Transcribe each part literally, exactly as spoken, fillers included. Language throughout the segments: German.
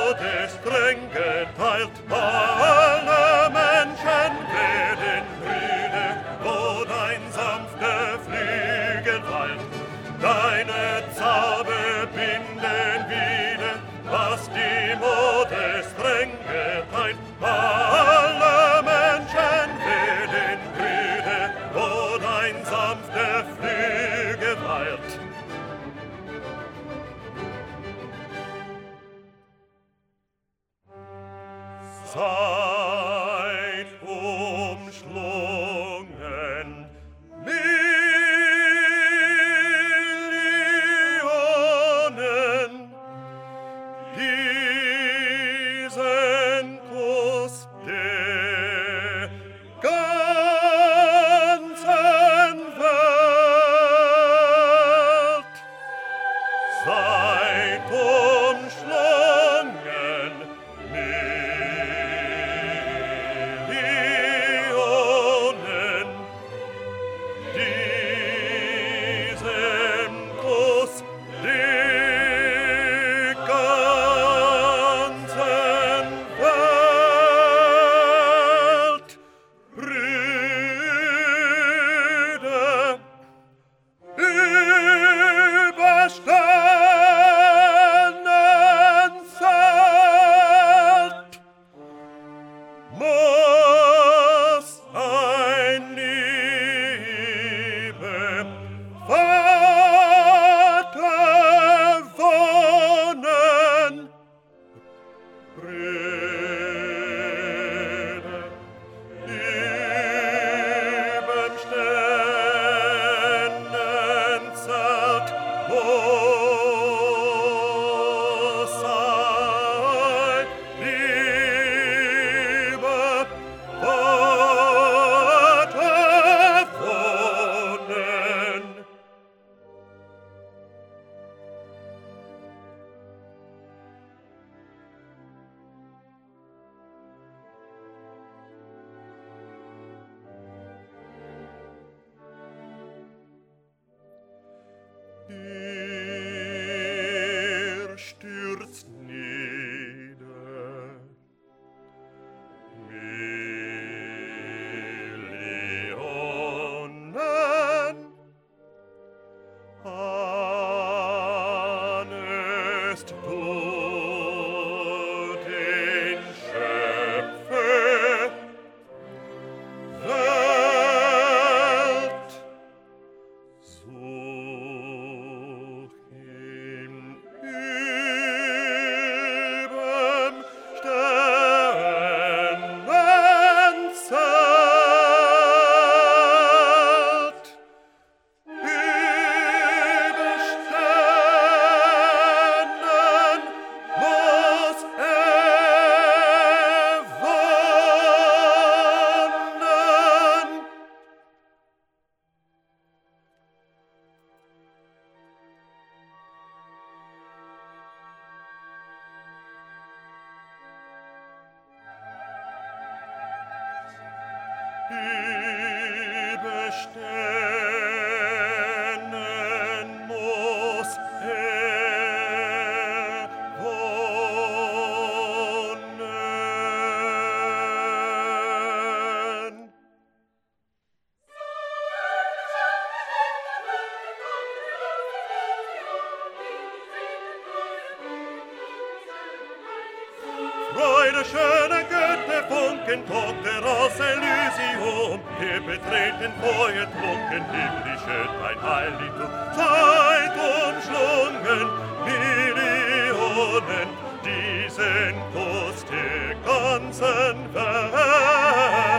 Mode streng geteilt, alle Menschen werden müde, wo dein sanfter Flügel weilt. Deine Zauber binden wieder, was die Mode streng geteilt. Alle Menschen werden müde, wo dein sanfter Flügel weilt. Seid umschlungen, Millionen, diesen Kuss der ganzen Welt. Seid umschlungen, Millionen, diesem Kuss der ganzen Welt. Brüder, überstanden Zeit, muss ein lieber Vater wohnen. Brüder, überm Sternenzelt muss ein lieber Vater wohnen. Er stürzt nieder, Millionen, ahnest du den Schöpfer Welt? Such ihn überm Sternenzelt. Über Sternen muss er wohnen. Über Sternen muss er wohnen. Freude, schöne Götterfunken, Tochter aus Elysium, wir betreten Feuertrunken, himmlische dein Heiligtum. Seid umschlungen, Millionen, diesen Kuss der ganzen Welt.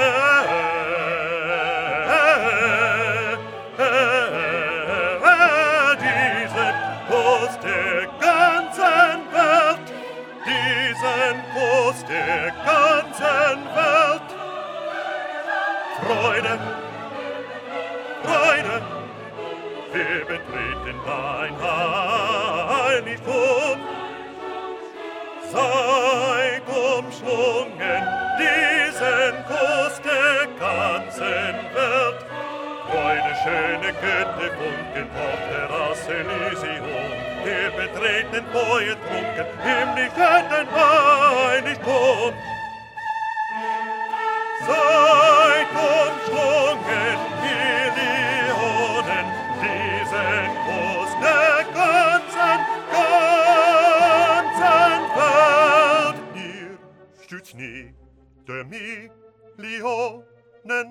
Diesen Kuss der ganzen Welt, diesen Kuss der ganzen Welt. Freude, Freude, wir betreten dein Heiligtum. Seid umschlungen, diesen Kuss der ganzen Welt. Freude, schöne Goethe-Funken auf Terrasse Elysium. Wir betreten Feuer trunken, himmlisch hätten Heiligtum. Seid umschwungen, ihr Leonen, diesen Kuss der ganzen, ganzen Welt. Ihr stützt nie der Millionen.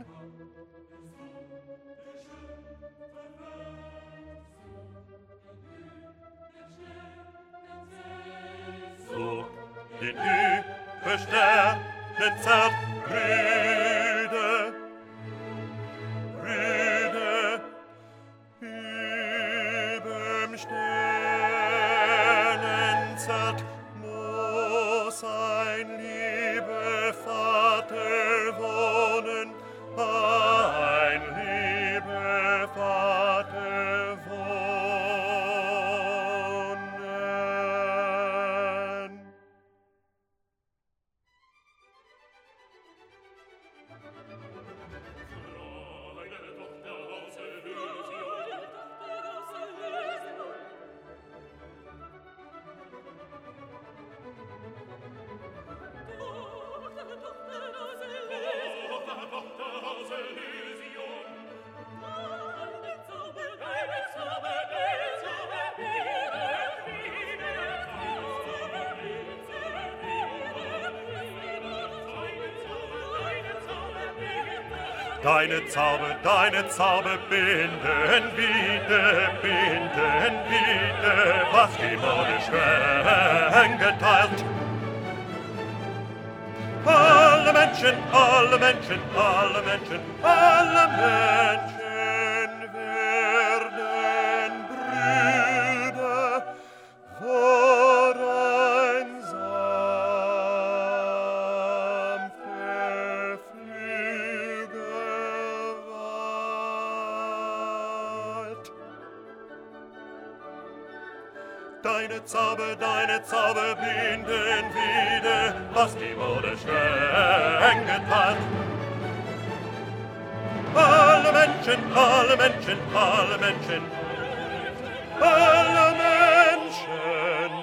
So den übersternen zart Brüder, Brüder, überm Sternenzart muss ein lieber Vater wohnen, ein lieber Vater wohnen. Deine Zauber, deine Zauber binden wieder, binden wieder, was die Mode streng geteilt. Alle Menschen, alle Menschen, alle Menschen, alle Menschen werden Brüder vor ein sanfter Flügelwald. Deine Zauber, deine Zauber binden wieder, was die Mode streng geteilt. Alle Menschen, alle Menschen, alle Menschen, alle Menschen.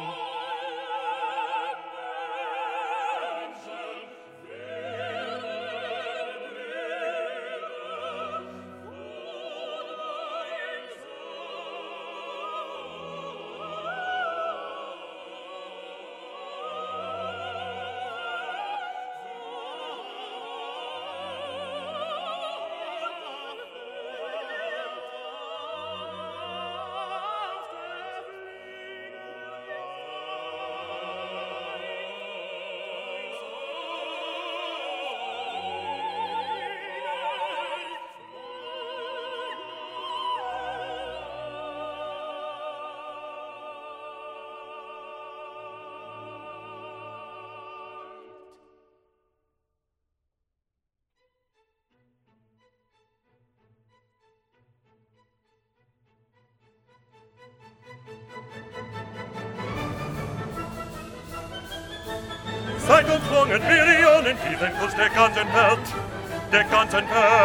Seid umschwungen, Millionen, diesen Kuss der ganzen Welt, der ganzen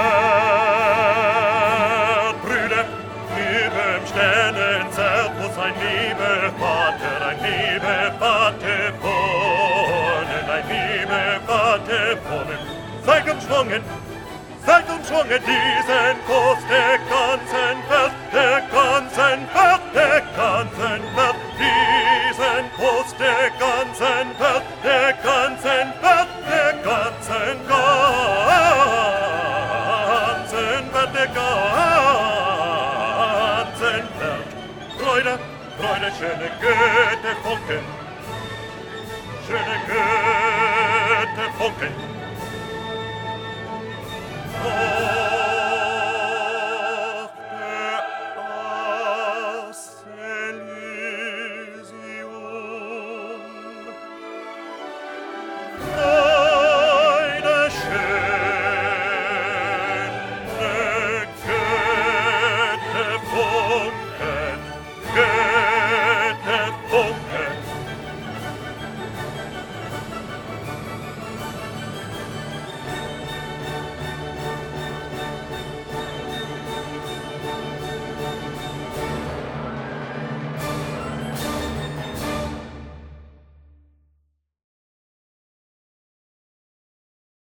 Welt. Brüder, überm Sternenzelt muss ein lieber Vater, ein lieber Vater wohnen, ein lieber Vater wohnen. Seid umschwungen, seid umschwungen, diesen Kuss der ganzen Welt, der ganzen Welt, der ganzen Welt. Diesen Kuss der ganzen Welt, der ganzen Welt, der ganzen, ganzen Welt, der ganzen Welt. Freude, Freude, schöne Goethe-Funken, schöne Goethe-Funken.